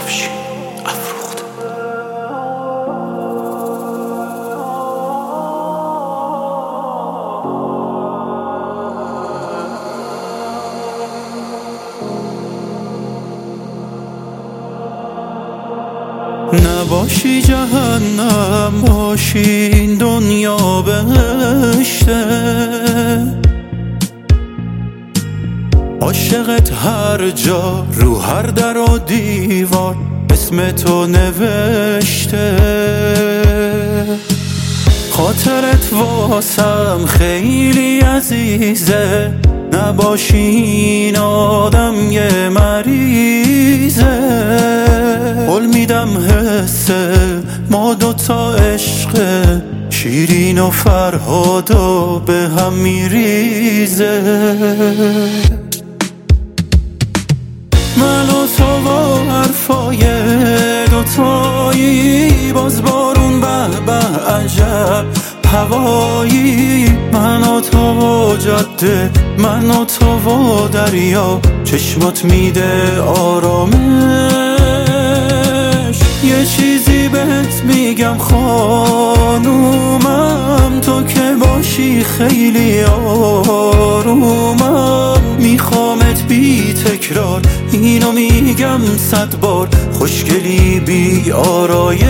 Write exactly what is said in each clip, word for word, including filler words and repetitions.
افشین افروخته. نباشی جهنم باشی دنیا بهشته، عاشقت هر جا رو هر در و دیوار اسم تو نوشته. خاطرت واسم خیلی عزیزه، نباشی این آدم یه مریضه. قول میدم حسه ما دوتا عشقه، شیرین و فرهاد و به هم میریزه. من و تو و حرفای دوتایی، باز بارون به به عجب هوایی. من و تو و جاده، من و تو و دریا، چشمات میده آرامش. یه چیزی بهت میگم خانومم، تو که باشی خیلی آرومم. میخوامت بی تکرار، اینو میگم صد بار، خوشگلی بی آرایش.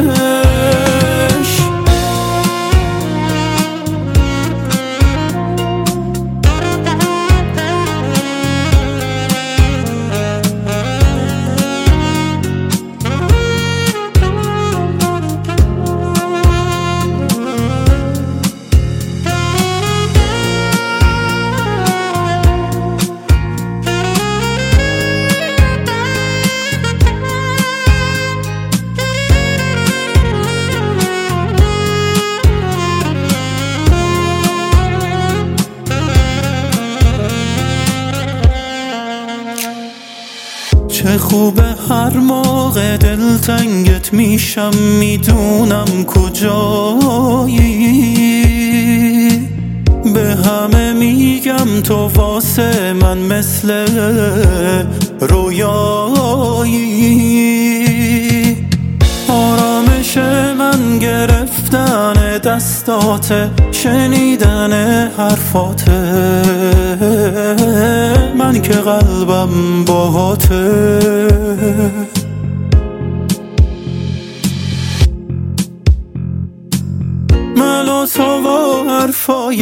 چه خوبه هر موقع دلتنگت میشم، میدونم کجایی. به همه میگم تو واسه من مثل رویایی. آرامش من گرفتن دستاته، شنیدن حرفاته. من که قلبم باهاته. من و تو و حرفای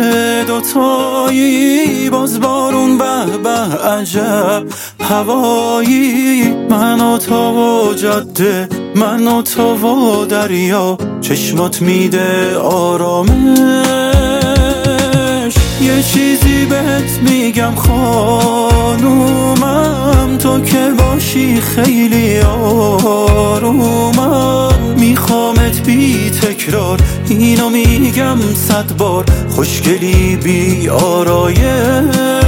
دوتایی، باز بارون به به عجب هوایی. من و تو و جاده، من و تو و دریا، چشمات میده آرامش. یه چیزی بهت میگم خانومم، تو که باشی خیلی آرومم. میخوامت بی تکرار، اینو میگم صد بار، خوشگلی بی آرایش.